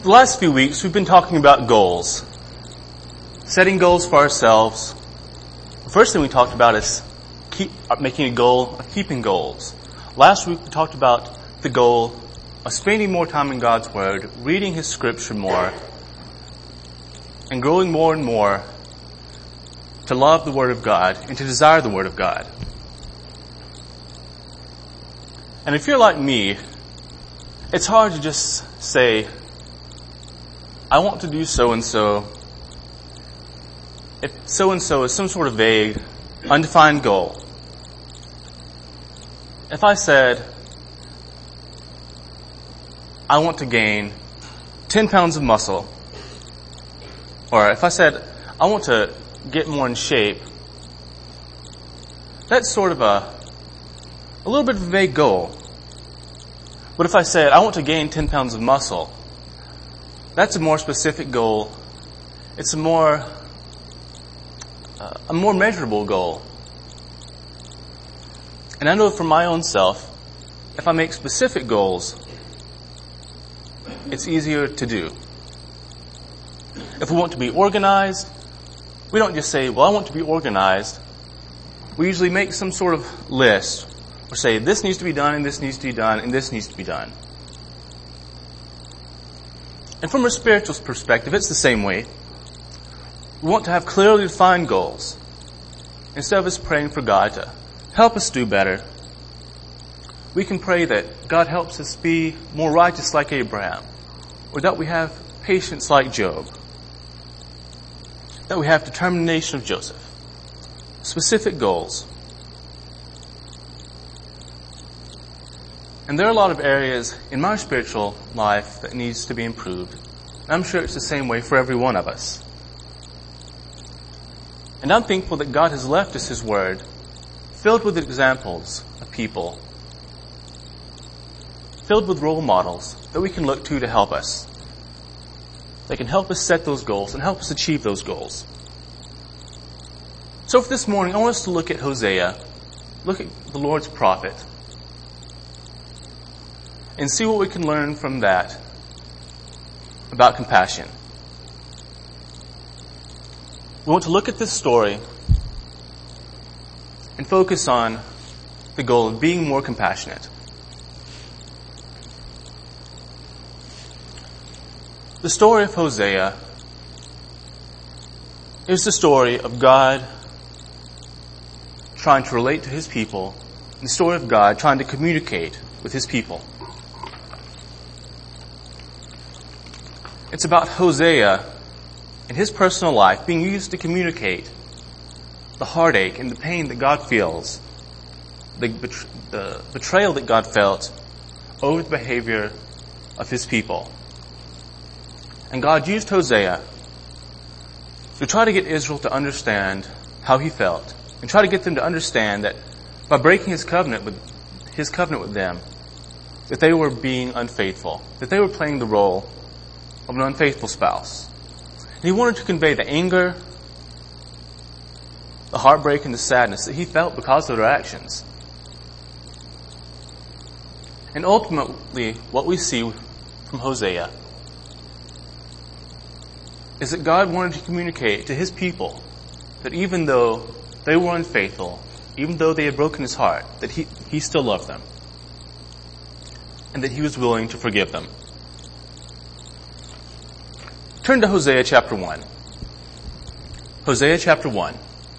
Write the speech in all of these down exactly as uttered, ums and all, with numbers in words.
The last few weeks we've been talking about goals. Setting goals for ourselves. The first thing we talked about is keep making a goal of keeping goals. Last week we talked about the goal of spending more time in God's Word, reading His Scripture more, and growing more and more to love the Word of God and to desire the Word of God. And if you're like me, it's hard to just say, I want to do so-and-so. If so-and-so is some sort of vague, undefined goal. If I said, I want to gain ten pounds of muscle, or if I said, I want to get more in shape, that's sort of a, a little bit of a vague goal. But if I said, I want to gain ten pounds of muscle, that's a more specific goal. It's a more, uh, a more measurable goal. And I know for my own self, if I make specific goals, it's easier to do. If we want to be organized, we don't just say, well, I want to be organized. We usually make some sort of list or say, this needs to be done, and this needs to be done, and this needs to be done. And from a spiritual perspective, it's the same way. We want to have clearly defined goals. Instead of us praying for God to help us do better, we can pray that God helps us be more righteous like Abraham, or that we have patience like Job, that we have determination of Joseph. Specific goals. And there are a lot of areas in my spiritual life that needs to be improved. And I'm sure it's the same way for every one of us. And I'm thankful that God has left us His Word, filled with examples of people, filled with role models that we can look to to help us. They can help us set those goals and help us achieve those goals. So for this morning, I want us to look at Hosea, look at the Lord's prophet, and see what we can learn from that about compassion. We want to look at this story and focus on the goal of being more compassionate. The story of Hosea is the story of God trying to relate to His people, and the story of God trying to communicate with His people. It's about Hosea and his personal life being used to communicate the heartache and the pain that God feels, the, betr- the betrayal that God felt over the behavior of His people. And God used Hosea to try to get Israel to understand how He felt, and try to get them to understand that by breaking His covenant with His covenant with them, that they were being unfaithful, that they were playing the role of an unfaithful spouse. And He wanted to convey the anger, the heartbreak, and the sadness that He felt because of their actions. And ultimately, what we see from Hosea is that God wanted to communicate to His people that even though they were unfaithful, even though they had broken His heart, that He, he still loved them, and that He was willing to forgive them. Turn to Hosea chapter one. Hosea chapter one.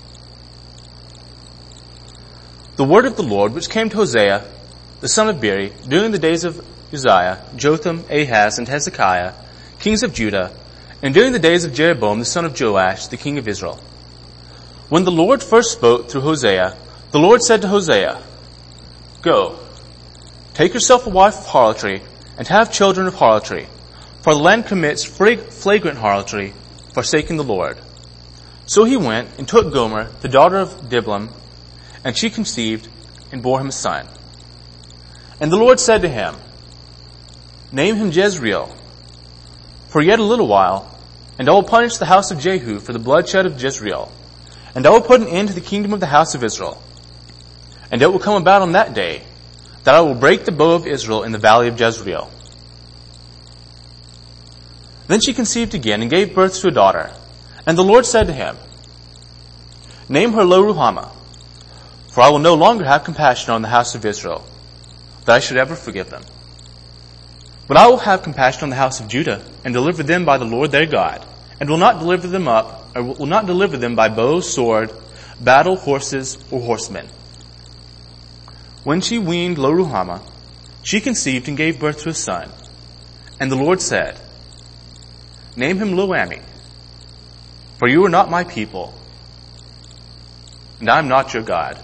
The word of the Lord which came to Hosea, the son of Beeri, during the days of Uzziah, Jotham, Ahaz, and Hezekiah, kings of Judah, and during the days of Jeroboam, the son of Joash, the king of Israel. When the Lord first spoke through Hosea, the Lord said to Hosea, Go, take yourself a wife of harlotry, and have children of harlotry, for the land commits flagrant harlotry, forsaking the Lord. So he went and took Gomer, the daughter of Diblaim, and she conceived and bore him a son. And the Lord said to him, Name him Jezreel, for yet a little while, and I will punish the house of Jehu for the bloodshed of Jezreel, and I will put an end to the kingdom of the house of Israel. And it will come about on that day that I will break the bow of Israel in the valley of Jezreel. Then she conceived again and gave birth to a daughter. And the Lord said to him, Name her Lo-ruhamah, for I will no longer have compassion on the house of Israel, that I should ever forgive them. But I will have compassion on the house of Judah, and deliver them by the Lord their God, and will not deliver them up, or will not deliver them by bow, sword, battle, horses, or horsemen. When she weaned Lo-ruhamah, she conceived and gave birth to a son. And the Lord said, Name him Lo-ammi, for you are not my people, and I am not your God.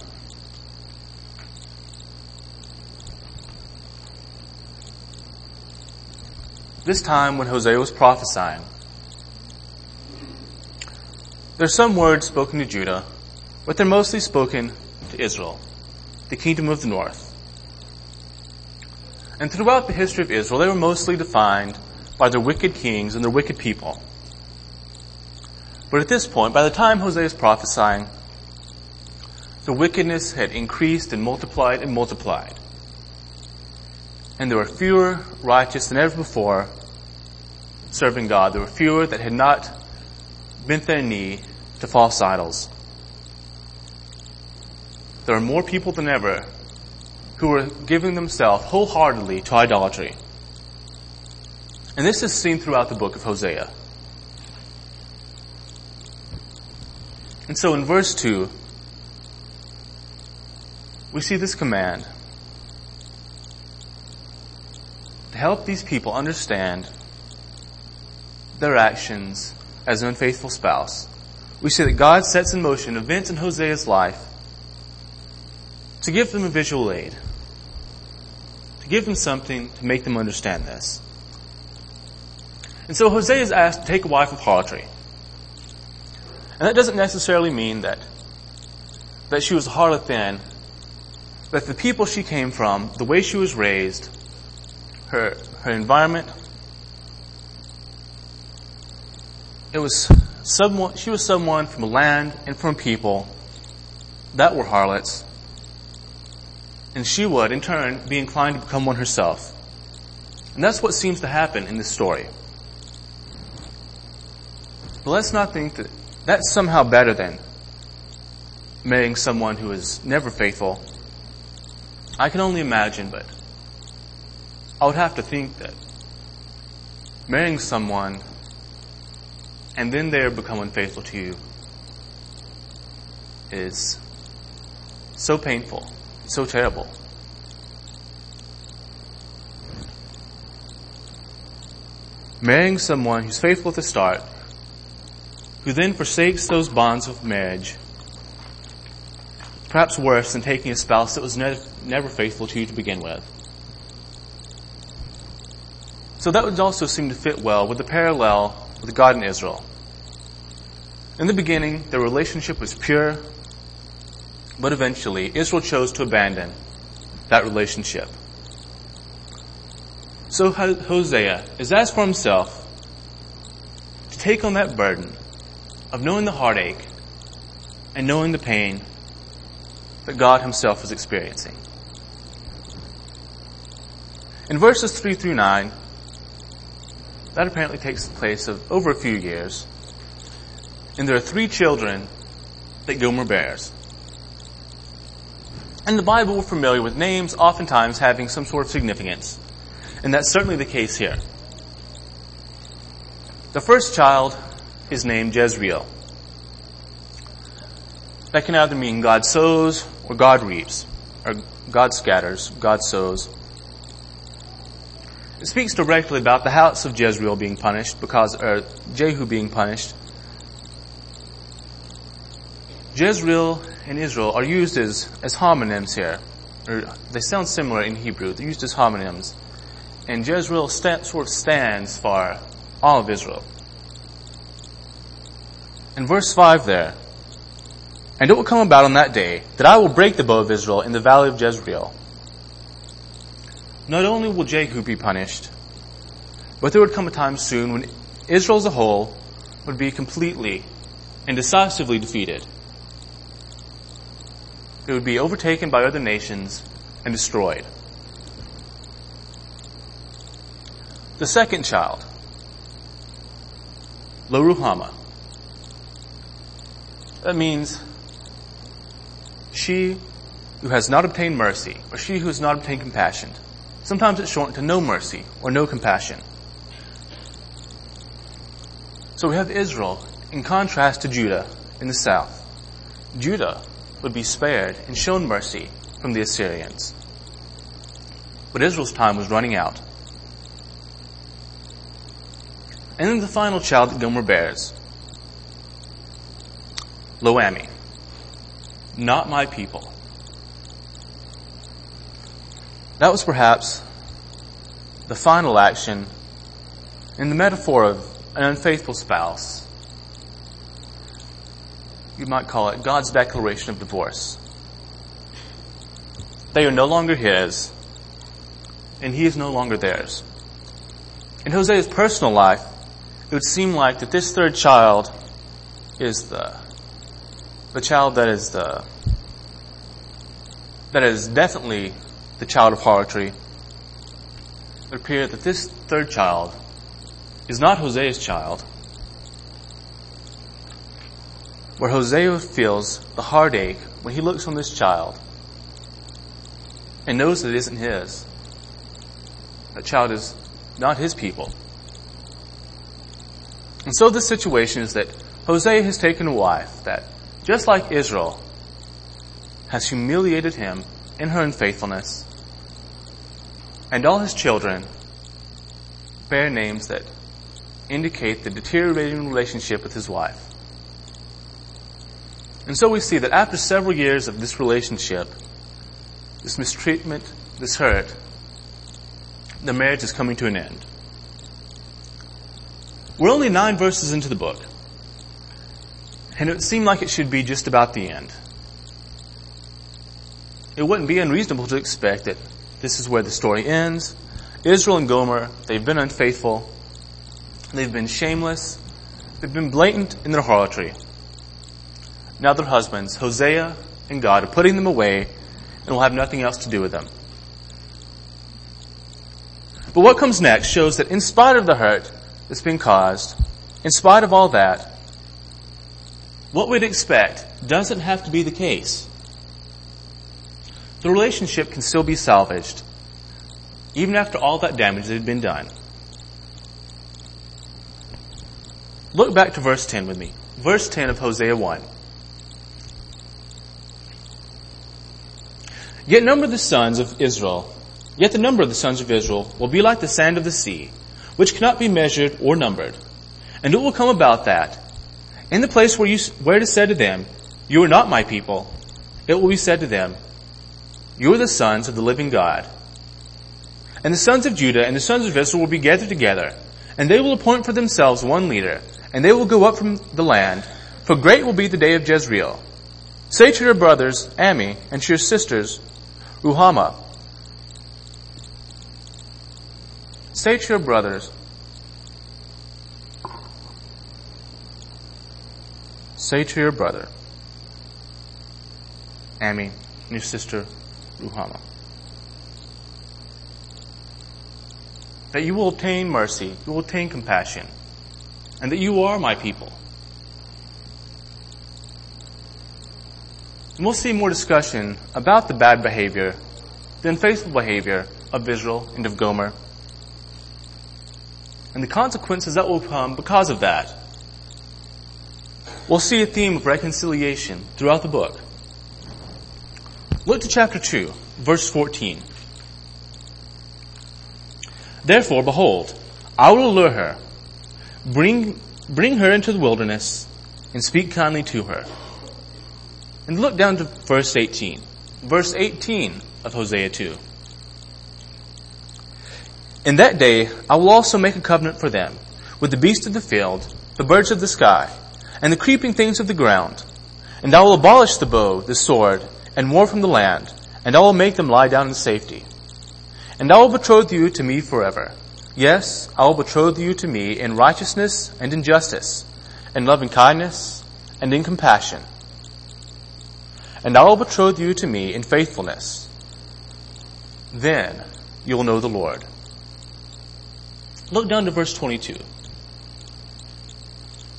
This time when Hosea was prophesying, there's some words spoken to Judah, but they're mostly spoken to Israel, the kingdom of the north. And throughout the history of Israel, they were mostly defined by their wicked kings and their wicked people. But at this point, by the time Hosea is prophesying, the wickedness had increased and multiplied and multiplied. And there were fewer righteous than ever before serving God. There were fewer that had not bent their knee to false idols. There are more people than ever who were giving themselves wholeheartedly to idolatry. And this is seen throughout the book of Hosea. And so in verse two, we see this command to help these people understand their actions as an unfaithful spouse. We see that God sets in motion events in Hosea's life to give them a visual aid, to give them something to make them understand this. And so Hosea is asked to take a wife of harlotry. And that doesn't necessarily mean that that she was a harlot then, but the people she came from, the way she was raised, her her environment, it was someone she was someone from a land and from people that were harlots, and she would in turn be inclined to become one herself. And that's what seems to happen in this story. But let's not think that that's somehow better than marrying someone who is never faithful. I can only imagine, but I would have to think that marrying someone and then they become unfaithful to you is so painful, so terrible. Marrying someone who's faithful at the start, who then forsakes those bonds of marriage, perhaps worse than taking a spouse that was ne- never faithful to you to begin with. So that would also seem to fit well with the parallel with God and Israel. In the beginning, their relationship was pure, but eventually Israel chose to abandon that relationship. So Hosea is asked for himself to take on that burden of knowing the heartache and knowing the pain that God himself was experiencing. In verses three through nine, that apparently takes place of over a few years, and there are three children that Gomer bears. In the Bible, we're familiar with names oftentimes having some sort of significance, and that's certainly the case here. The first child is named Jezreel. That can either mean God sows or God reaps, or God scatters, God sows. It speaks directly about the house of Jezreel being punished, because, or Jehu being punished. Jezreel and Israel are used as, as homonyms here, or they sound similar in Hebrew. They're used as homonyms. And Jezreel sta- sort of stands for all of Israel. In verse five there, and it will come about on that day that I will break the bow of Israel in the valley of Jezreel. Not only will Jehu be punished, but there would come a time soon when Israel as a whole would be completely and decisively defeated. It would be overtaken by other nations and destroyed. The second child Lo Ruhama. That means she who has not obtained mercy, or she who has not obtained compassion. Sometimes it's shortened to no mercy or no compassion. So we have Israel in contrast to Judah in the south. Judah would be spared and shown mercy from the Assyrians. But Israel's time was running out. And then the final child that Gomer bears, Lo-Ammi, not my people. That was perhaps the final action in the metaphor of an unfaithful spouse. You might call it God's declaration of divorce. They are no longer his, and he is no longer theirs. In Hosea's personal life, it would seem like that this third child is the the child that is the that is definitely the child of harlotry. It would appear that this third child is not Hosea's child, where Hosea feels the heartache when he looks on this child and knows that it isn't his. That child is not his people. And so the situation is that Hosea has taken a wife that, just like Israel, has humiliated him in her unfaithfulness, and all his children bear names that indicate the deteriorating relationship with his wife. And so we see that after several years of this relationship, this mistreatment, this hurt, the marriage is coming to an end. We're only nine verses into the book, and it would seem like it should be just about the end. It wouldn't be unreasonable to expect that this is where the story ends. Israel and Gomer, they've been unfaithful, they've been shameless, they've been blatant in their harlotry. Now their husbands, Hosea and God, are putting them away and will have nothing else to do with them. But what comes next shows that in spite of the hurt that's been caused, in spite of all that, what we'd expect doesn't have to be the case. The relationship can still be salvaged, even after all that damage that had been done. Look back to verse ten with me. Verse ten of Hosea one. Yet number the sons of Israel, yet the number of the sons of Israel will be like the sand of the sea, which cannot be measured or numbered. And it will come about that, in the place where you where it is said to them, you are not my people, it will be said to them, you are the sons of the living God. And the sons of Judah and the sons of Israel will be gathered together, and they will appoint for themselves one leader, and they will go up from the land, for great will be the day of Jezreel. Say to your brothers, Ammi, and to your sisters, Ruhama. Say to your brothers, say to your brother, Ammi, and your sister, Ruhama, that you will obtain mercy, you will obtain compassion, and that you are my people. And we'll see more discussion about the bad behavior, the unfaithful behavior of Israel and of Gomer, and the consequences that will come because of that. We'll see a theme of reconciliation throughout the book. Look to chapter two, verse fourteen. Therefore, behold, I will allure her, bring, bring her into the wilderness, and speak kindly to her. And look down to verse eighteen. Verse eighteen of Hosea two. In that day I will also make a covenant for them with the beasts of the field, the birds of the sky, and the creeping things of the ground. And I will abolish the bow, the sword, and war from the land, and I will make them lie down in safety. And I will betroth you to me forever. Yes, I will betroth you to me in righteousness and in justice, in loving kindness and in compassion. And I will betroth you to me in faithfulness. Then you will know the Lord. Look down to verse twenty-two.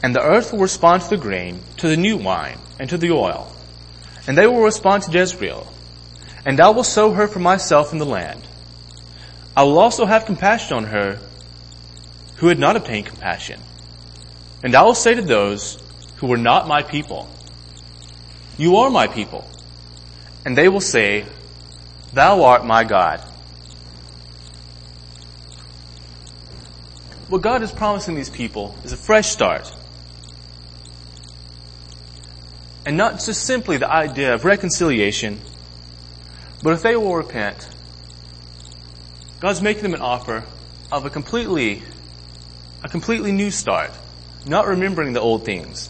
And the earth will respond to the grain, to the new wine, and to the oil. And they will respond to Jezreel. And I will sow her for myself in the land. I will also have compassion on her who had not obtained compassion. And I will say to those who were not my people, you are my people. And they will say, thou art my God. What God is promising these people is a fresh start. And not just simply the idea of reconciliation, but if they will repent, God's making them an offer of a completely, a completely new start, not remembering the old things.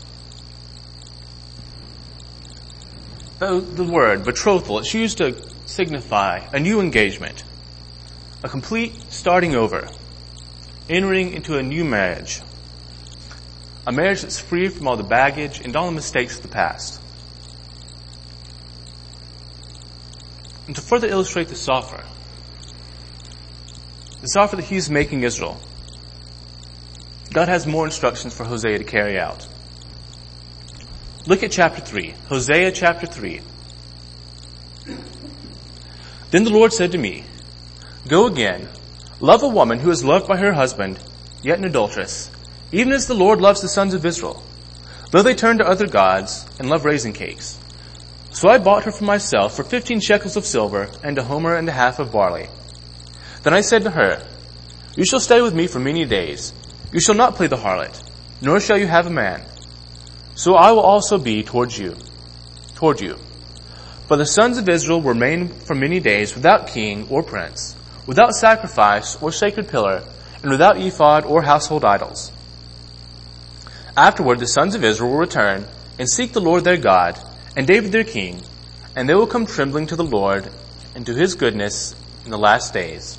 The, the word betrothal, it's used to signify a new engagement, a complete starting over, entering into a new marriage, a marriage that's free from all the baggage and all the mistakes of the past. And to further illustrate this offer, this offer that he's making Israel, God has more instructions for Hosea to carry out. Look at chapter three, Hosea chapter three. Then the Lord said to me, go again, love a woman who is loved by her husband, yet an adulteress, even as the Lord loves the sons of Israel, though they turn to other gods and love raisin cakes. So I bought her for myself for fifteen shekels of silver and a homer and a half of barley. Then I said to her, you shall stay with me for many days. You shall not play the harlot, nor shall you have a man. So I will also be towards you, toward you. But the sons of Israel remain for many days without king or prince, without sacrifice or sacred pillar, and without ephod or household idols. Afterward the sons of Israel will return and seek the Lord their God, and David their king, and they will come trembling to the Lord and to his goodness in the last days.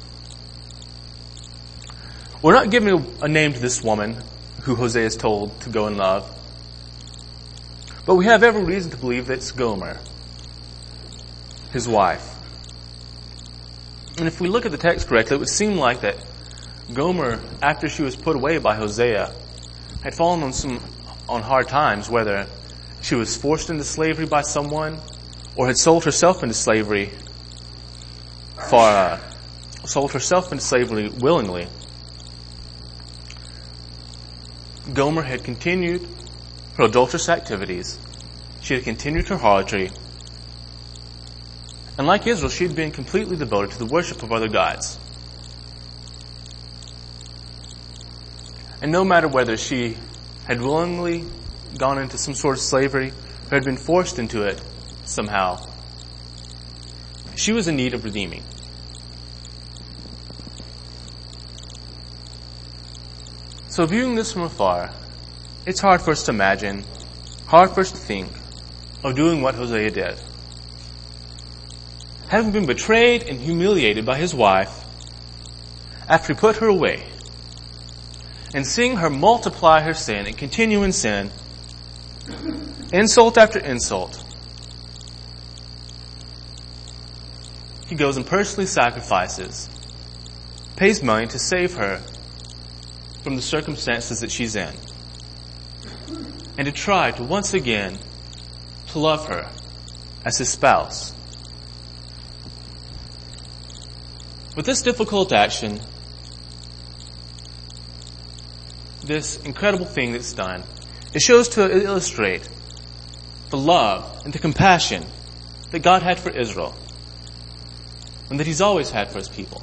We're not giving a name to this woman who Hosea is told to go and love, but we have every reason to believe that it's Gomer, his wife. And if we look at the text correctly, it would seem like that Gomer, after she was put away by Hosea, had fallen on some on hard times, whether she was forced into slavery by someone or had sold herself into slavery for uh, sold herself into slavery willingly. Gomer had continued her adulterous activities. She had continued her harlotry. And like Israel, she had been completely devoted to the worship of other gods. And no matter whether she had willingly gone into some sort of slavery or had been forced into it somehow, she was in need of redeeming. So viewing this from afar, it's hard for us to imagine, hard for us to think of doing what Hosea did. Having been betrayed and humiliated by his wife after he put her away, and seeing her multiply her sin and continue in sin, insult after insult, he goes and personally sacrifices, pays money to save her from the circumstances that she's in, and to try to once again to love her as his spouse. With this difficult action, this incredible thing that's done, it shows to illustrate the love and the compassion that God had for Israel and that He's always had for His people.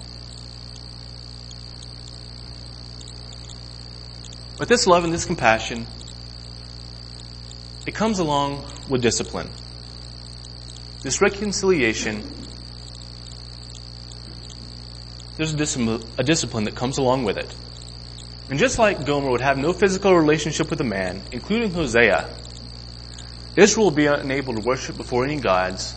But this love and this compassion, it comes along with discipline. This reconciliation, there's a, dis- a discipline that comes along with it. And just like Gomer would have no physical relationship with a man, including Hosea, Israel will be unable to worship before any gods.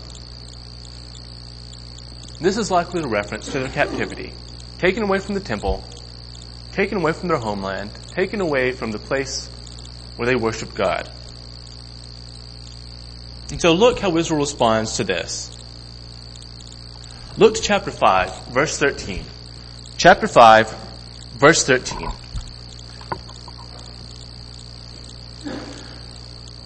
This is likely a reference to their captivity, taken away from the temple, taken away from their homeland, taken away from the place where they worshiped God. And so look how Israel responds to this. Look to chapter five, verse thirteen. Chapter five, verse thirteen.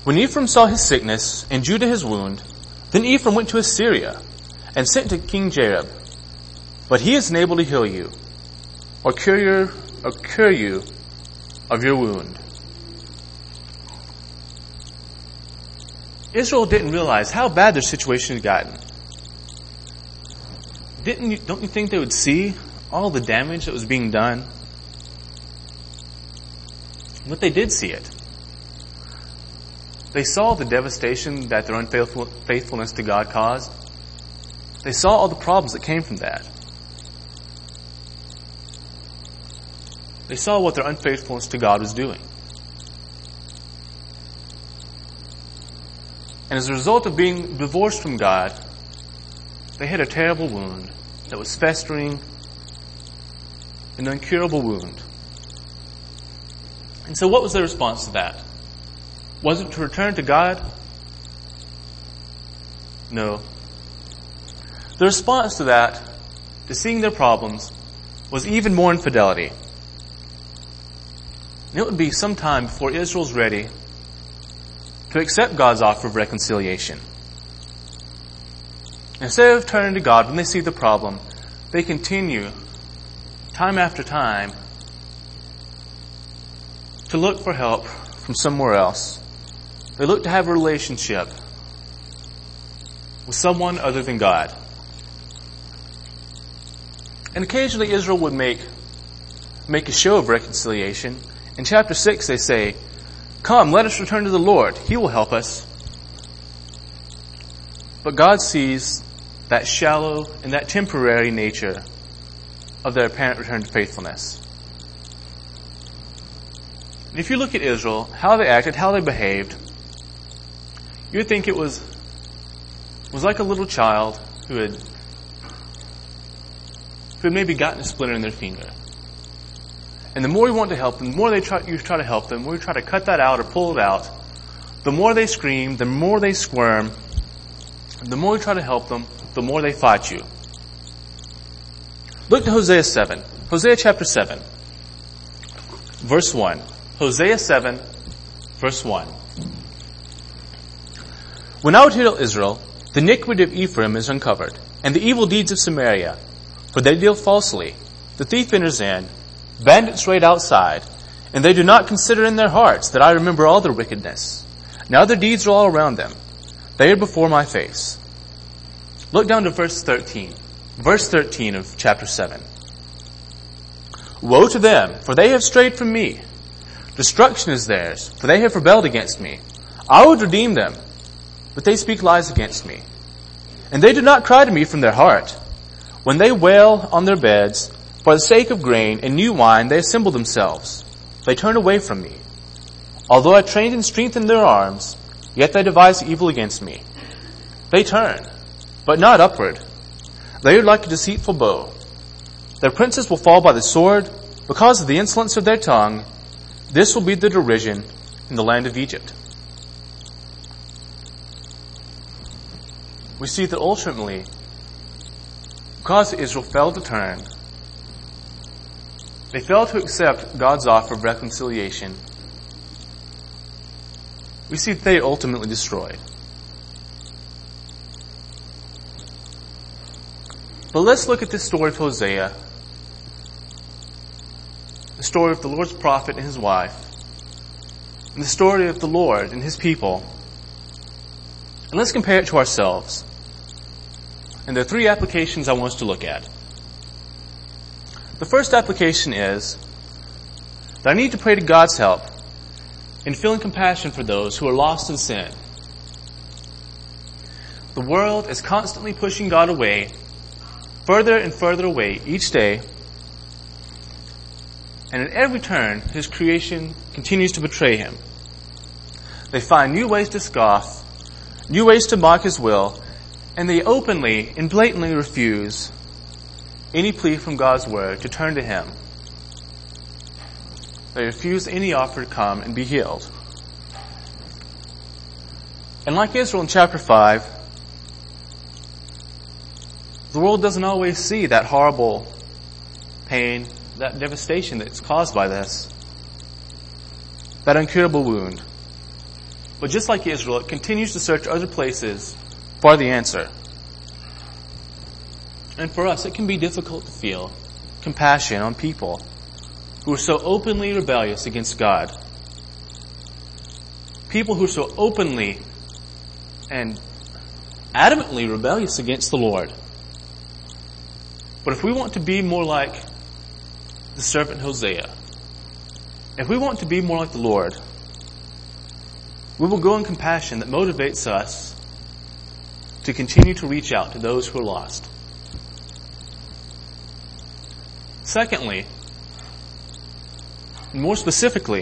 When Ephraim saw his sickness and Judah his wound, then Ephraim went to Assyria and sent to King Jareb. But he is unable to heal you or cure, your, or cure you of your wound. Israel didn't realize how bad their situation had gotten. Didn't you, don't you think they would see all the damage that was being done? But they did see it. They saw the devastation that their unfaithfulness to God caused. They saw all the problems that came from that. They saw what their unfaithfulness to God was doing. And as a result of being divorced from God, they had a terrible wound that was festering, an incurable wound. And so what was their response to that? Was it to return to God? No. The response to that, to seeing their problems, was even more infidelity. And it would be some time before Israel's ready to accept God's offer of reconciliation. Instead of turning to God when they see the problem, they continue, time after time, to look for help from somewhere else. They look to have a relationship with someone other than God. And occasionally Israel would make, make a show of reconciliation. In chapter six they say, "Come, let us return to the Lord. He will help us." But God sees that shallow and that temporary nature of their apparent return to faithfulness. And if you look at Israel, how they acted, how they behaved, you'd think it was was like a little child who had who had maybe gotten a splinter in their finger. And the more you want to help them, the more they try, you try to help them, the more you try to cut that out or pull it out, the more they scream, the more they squirm, the more you try to help them, the more they fight you. Look to Hosea seven. Hosea chapter seven. Verse one. Hosea seven, verse one. When I would heal Israel, the iniquity of Ephraim is uncovered, and the evil deeds of Samaria, for they deal falsely. The thief enters in, bandits raid outside, and they do not consider in their hearts that I remember all their wickedness. Now their deeds are all around them. They are before my face. Look down to verse thirteen. Verse thirteen of chapter seven. Woe to them, for they have strayed from me. Destruction is theirs, for they have rebelled against me. I would redeem them, but they speak lies against me. And they do not cry to me from their heart. When they wail on their beds, for the sake of grain and new wine, they assemble themselves. They turn away from me. Although I trained and strengthened their arms, yet they devise evil against me. They turn, but not upward. They are like a deceitful bow. Their princes will fall by the sword because of the insolence of their tongue. This will be the derision in the land of Egypt. We see that ultimately, because Israel failed to turn, they failed to accept God's offer of reconciliation. We see that they are ultimately destroyed. But let's look at this story of Hosea, the story of the Lord's prophet and his wife, and the story of the Lord and his people. And let's compare it to ourselves. And there are three applications I want us to look at. The first application is that I need to pray to God's help in feeling compassion for those who are lost in sin. The world is constantly pushing God away, further and further away each day. And at every turn, his creation continues to betray him. They find new ways to scoff, new ways to mock his will, and they openly and blatantly refuse any plea from God's word to turn to him. They refuse any offer to come and be healed. And like Israel in chapter five, the world doesn't always see that horrible pain, that devastation that's caused by this, that incurable wound. But just like Israel, it continues to search other places for the answer. And for us, it can be difficult to feel compassion on people who are so openly rebellious against God. People who are so openly and adamantly rebellious against the Lord. But if we want to be more like the servant Hosea, if we want to be more like the Lord, we will go in compassion that motivates us to continue to reach out to those who are lost. Secondly, and more specifically,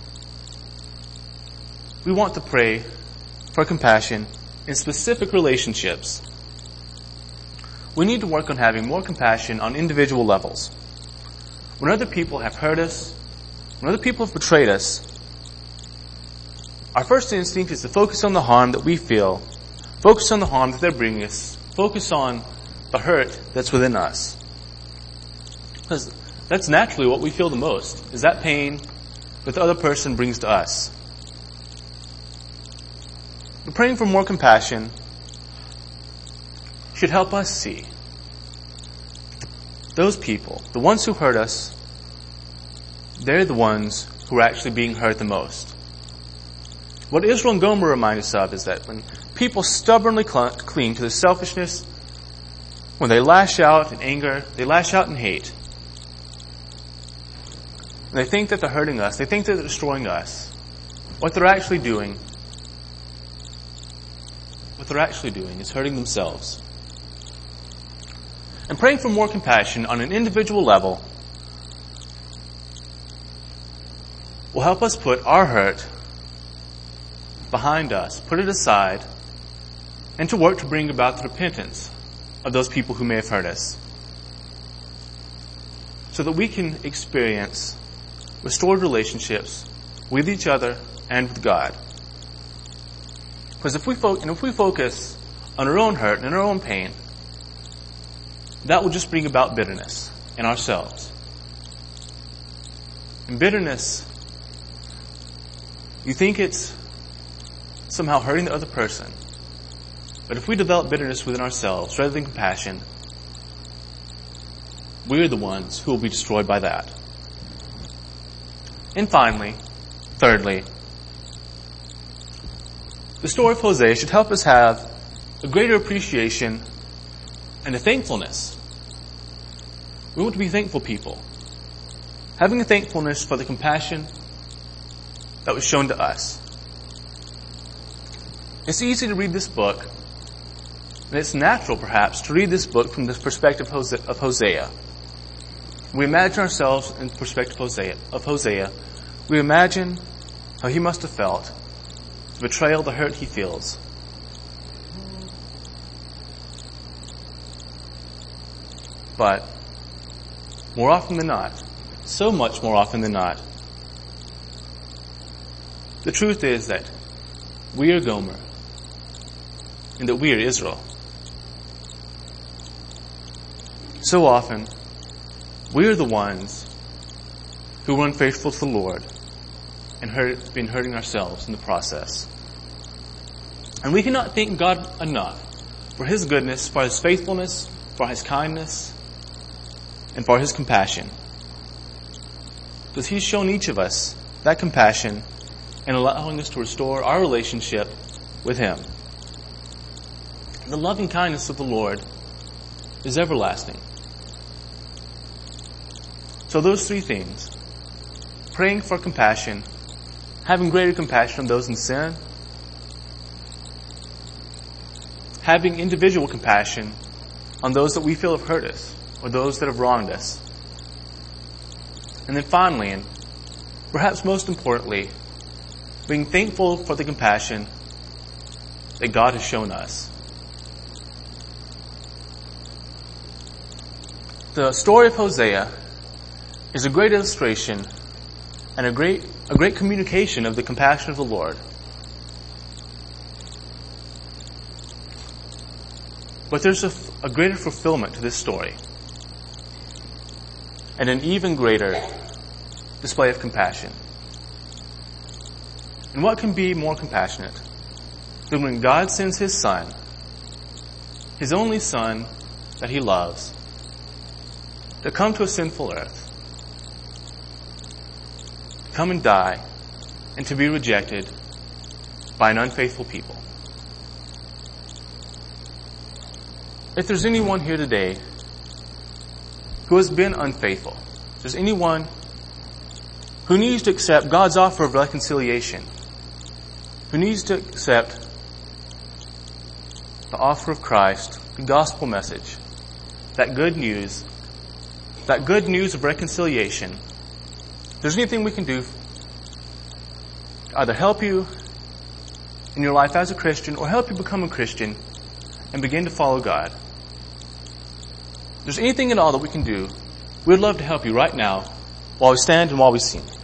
we want to pray for compassion in specific relationships. We need to work on having more compassion on individual levels. When other people have hurt us, when other people have betrayed us, our first instinct is to focus on the harm that we feel, focus on the harm that they're bringing us, focus on the hurt that's within us. Because that's naturally what we feel the most, is that pain that the other person brings to us. But praying for more compassion should help us see those people, the ones who hurt us, they're the ones who are actually being hurt the most. What Israel and Gomer remind us of is that when people stubbornly cl- cling to their selfishness, when they lash out in anger, they lash out in hate, and they think that they're hurting us, they think that they're destroying us, what they're actually doing, what they're actually doing is hurting themselves. And praying for more compassion on an individual level will help us put our hurt behind us, put it aside, and to work to bring about the repentance of those people who may have hurt us, so that we can experience restored relationships with each other and with God. Because if we fo- and if we focus on our own hurt and our own pain, that will just bring about bitterness in ourselves. And bitterness, you think it's somehow hurting the other person. But if we develop bitterness within ourselves rather than compassion, we're the ones who will be destroyed by that. And finally, thirdly, the story of Hosea should help us have a greater appreciation and a thankfulness. We want to be thankful people. Having a thankfulness for the compassion that was shown to us. It's easy to read this book, and it's natural perhaps to read this book from the perspective of Hosea. We imagine ourselves in the perspective of Hosea, of Hosea. We imagine how he must have felt, the betrayal, the hurt he feels. But more often than not, so much more often than not, the truth is that we are Gomer and that we are Israel. So often, we are the ones who are unfaithful to the Lord and hurt, been hurting ourselves in the process. And we cannot thank God enough for His goodness, for His faithfulness, for His kindness, and for His compassion. Because He's shown each of us that compassion and allowing us to restore our relationship with Him. The loving kindness of the Lord is everlasting. So those three things, praying for compassion, having greater compassion on those in sin, having individual compassion on those that we feel have hurt us or those that have wronged us. And then finally, and perhaps most importantly, being thankful for the compassion that God has shown us. The story of Hosea is a great illustration and a great a great communication of the compassion of the Lord. But there's a, a greater fulfillment to this story, and an even greater display of compassion. And what can be more compassionate than when God sends His Son, His only Son that He loves, to come to a sinful earth, to come and die, and to be rejected by an unfaithful people. If there's anyone here today who has been unfaithful, if there's anyone who needs to accept God's offer of reconciliation, who needs to accept the offer of Christ, the gospel message, that good news, that good news of reconciliation, if there's anything we can do to either help you in your life as a Christian or help you become a Christian and begin to follow God, if there's anything at all that we can do, we'd love to help you right now while we stand and while we sing.